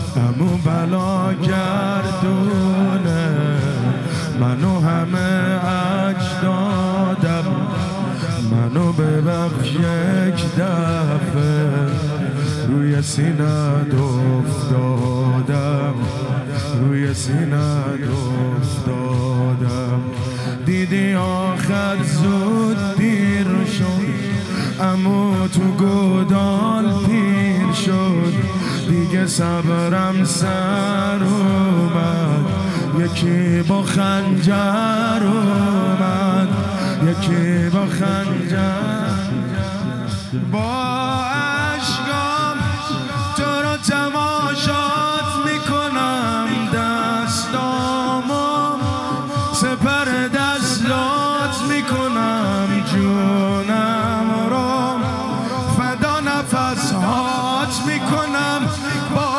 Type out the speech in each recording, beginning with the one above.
عمو بلا گردونه منو همه اجدادم، منو ببخش یک دفعه روی سینت افتادم، روی سینت افتادم. دیدی آخر زود دیر شد، عمو تو گودال پیر شد، دیگه صبرم سر اومد، یکی با خنجر اومد، یکی با خنجر. با عشقام تو رو تماشات میکنم، دستامو سپر دستات میکنم، جونم رو فدا نفسهات میکنم. با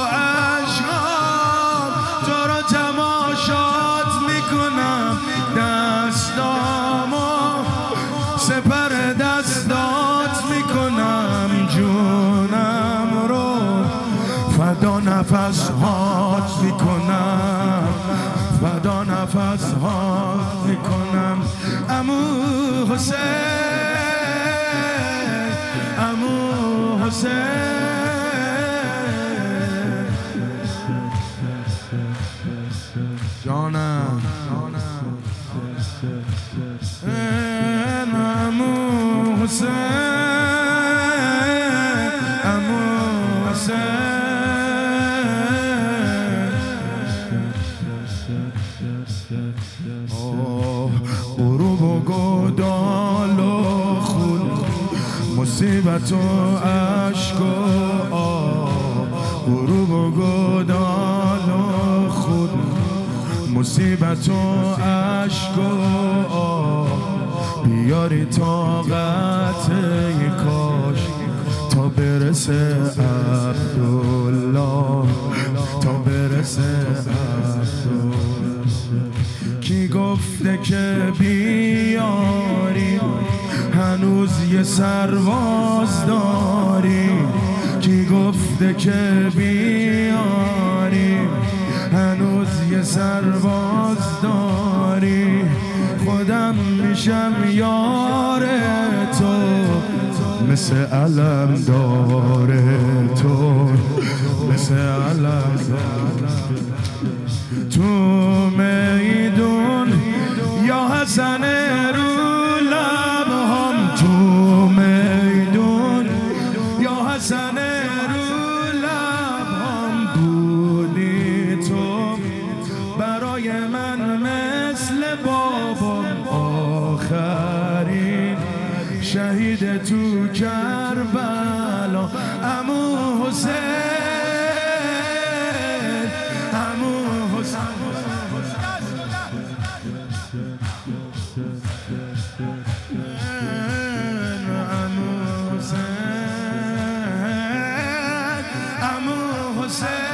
عشقام تو رو تماشات میکنم، دستامو سپر دستات میکنم، جونم رو فدا نفسهات میکنم، فدا نفسهات میکنم. عمو حسین، عمو حسین، جانم عمو حسین، عمو حسین. غروب و گودال و خون، مصیبت و عشق و آه، غروب و گودال و خون، مصیبت و عشق و آه، بیاری طاقت ای کاش تا برسه عبدالله، تا برسه عبدالله. کی گفته که بیاری هنوز یه سرباز داری، کی گفته که بیاری هنوز یه سرباز داری. خودم میشم یار تو، مثل علم داره تو، مثل علم تو میدون یا حسن رو لبهم، تو میدون یا حسن رو لبهم. بودی تو برای من مثل بابام، آخرین شهید تو کربلا. عمو حسین، عمو حسین، عمو حسین، عمو حسین.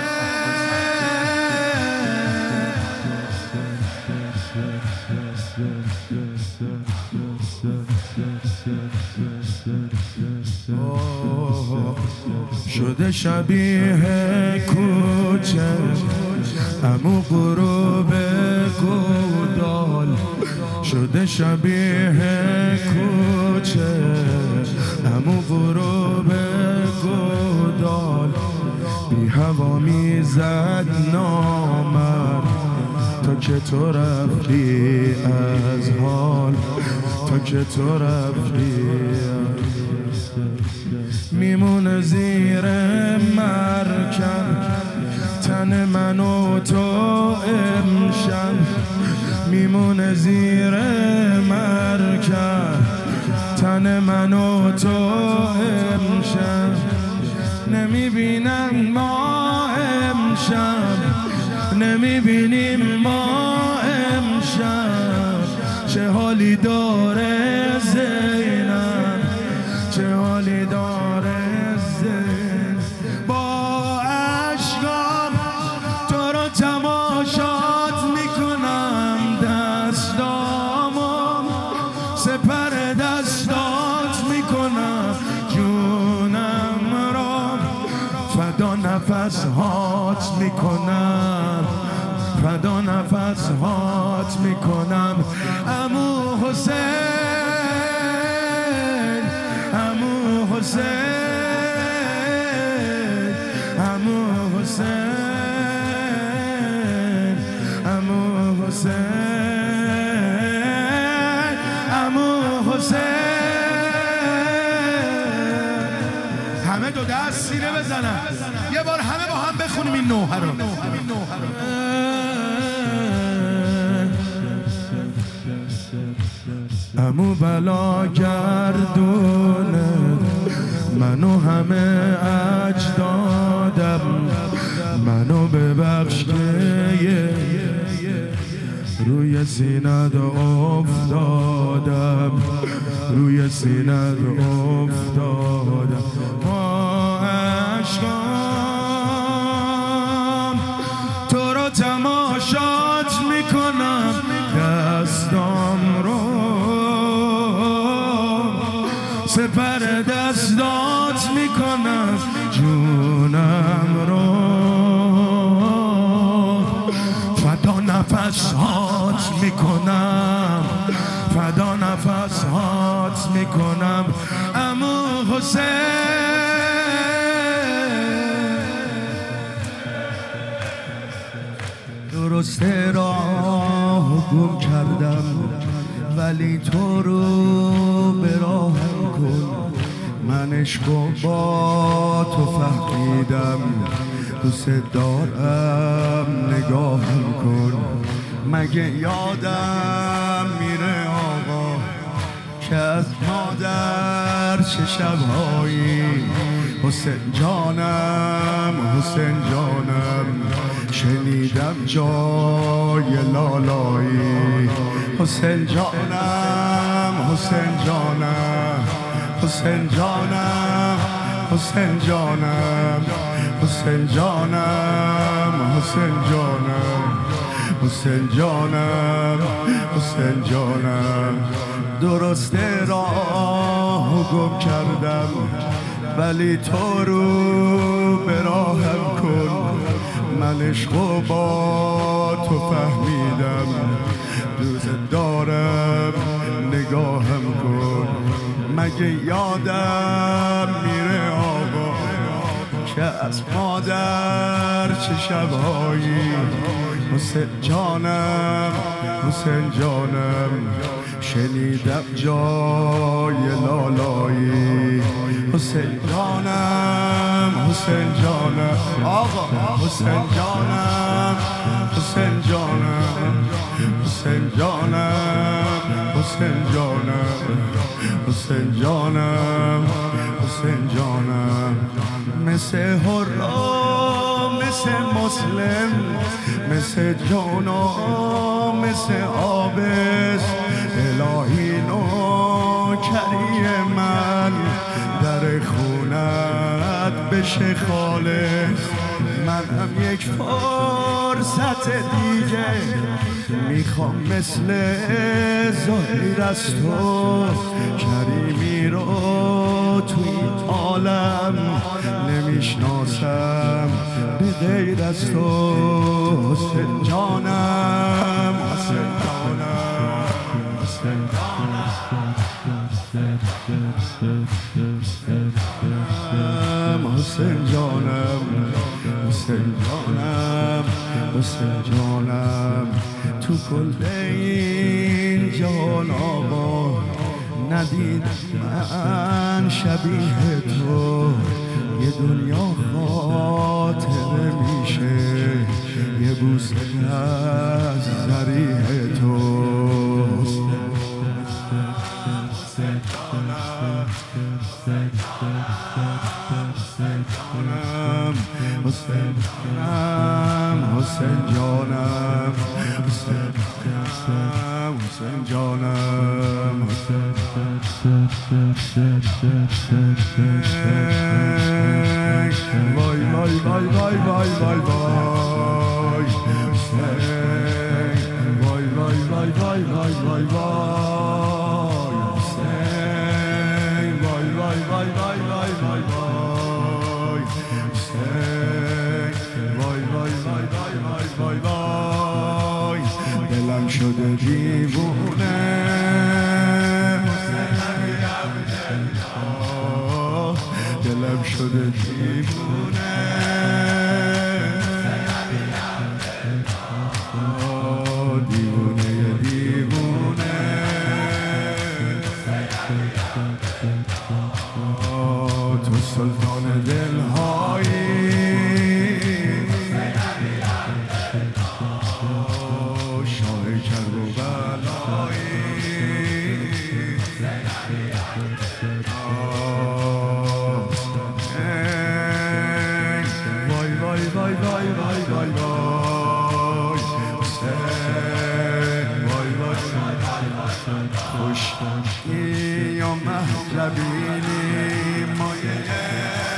شده شبیه کوچه عمو غروب گودال، شده شبیه کوچه عمو غروب گودال. بی هوا میزد نامرد تا که تو رفتی از حال، تا که تو رفتی میمونه زیر مرکب تن من و تو امشب، میمونه زیر مرکب تن من و تو امشب. نمیبینم ما امشب، نمیبینیم ما امشب. چه حالی داره زینب، چه حالی داره زینب. با عشقام تو رو تماشات میکنم، دستامو سپر دستات میکنم، جونم را فدا نفس هات میکنم، فدا نفس هات میکنم. عمو حسین، عمو حسین، عمو حسین، عمو حسین، عمو حسین. همه دو دست سینه بزنن یه بار همه با هم بخونیم این نوحه رو. عمو بلا گردونه منو همه اجدادم، منو ببخش که روی سینت افتادم، روی سینت افتادم. با عشقام تو رو تماشات میکنم، دستام رو سپر دستات میکنم، جونم رو فدا نفس هات میکنم، فدا نفس هات میکنم. عمو حسین، درسته راه گم کردم ولی تو رو به راهم کن. من عشقو با تو فهمیدم، دوست دارم نگاهم کن. مگه یادم میره آقا که از مادر چه شبهایی؟ حسین جانم، حسین جانم، شنیدم جای لالایی. حسین جانم، حسین جانم، حسین جانم، حسین جانم، حسین جانم، حسین جانم، حسین جانم، حسین جانم. درسته راه گم کردم ولی تو رو به راهم کن. من عشقو با تو فهمیدم، دوست دارم نگاهم کن. مگه یادم میره آقا که از مادر چه شبهایی؟ حسین جانم، حسین جانم، شنیدم جای لالایی. حسین جانم، حسین جانم، آقا حسین جانم، حسین جانم، حسین جانم، حسین جانم، حسین جانم، حسین جانم. مثل هرا، مثل مسلم، مثل جانا، مثل آبس، الهی نوکری من در خونت بشه خالص. منم یک فرصت دیگه میخوام مثل ظاهر از تو، کریمی رو توی عالم نمیشناسم به غیر از تو. حسین جانم، حسین جانم، حسین جانم، حسین جانم، حسین جانم، حسین جانم. تو کل این جهان آقا ندیدم من شبیه تو. یه دنیا خاطره میشه یه بوسه از ذریح تو. حسین جانم، حسین جانم، حسین جانم، حسین جانم، حسین جانم، حسین وای وای وای وای وای وای وای، وای وای وای وای وای وای وای، وای وای وای وای وای وای وای، وای وای دلم شده دیوونه دلم شده دیوونه دیوونه دیوونه تو سلطان دلهایی شاه کرب و بلایی وای وای وای وای وای وای وای وای وای خوشی یا مهربینی مایه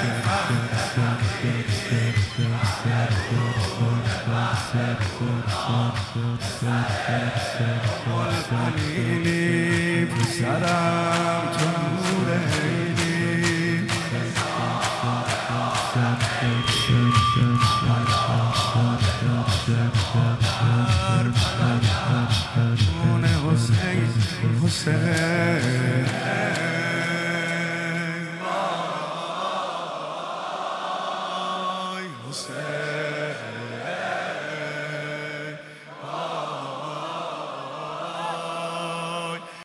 قلقلینی پسرم تو نور عینی حسین حسین حسین